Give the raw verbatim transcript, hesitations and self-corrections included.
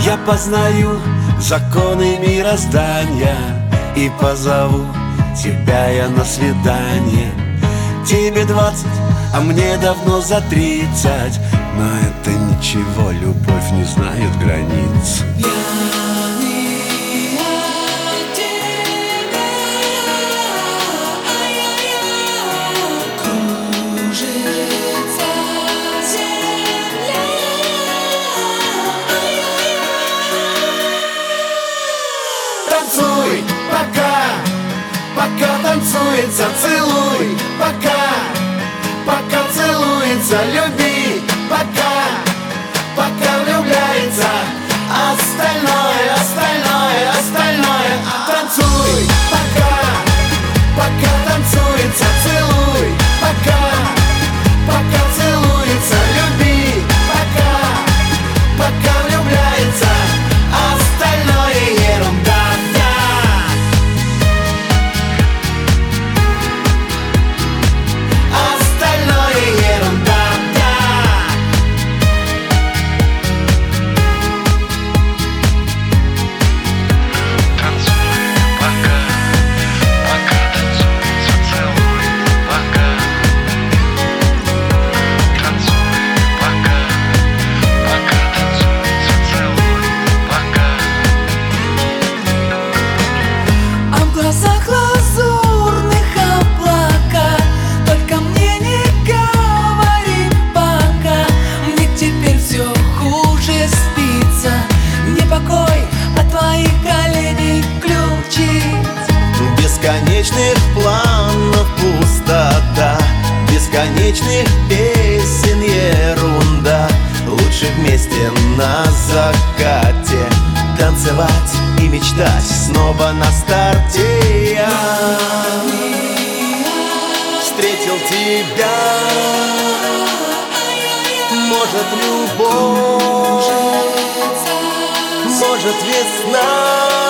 Я познаю законы мироздания и позову тебя я на свидание. Тебе двадцать, а мне давно за тридцать. Но это ничего, любовь не знает границ. Танцуй, пока, пока танцуется, целуй, пока, пока целуется, люби, пока, пока влюбляется, остальное, остальное, остальное. Танцуй, пока, пока танцуется, целуй, пока, пока целуется, люби, пока, пока влюбляется, остальное ерунда. Бесконечных планов пустота, бесконечных песен ерунда. Лучше вместе на закате танцевать и мечтать снова на старте. Я встретил тебя, может любовь, может весна.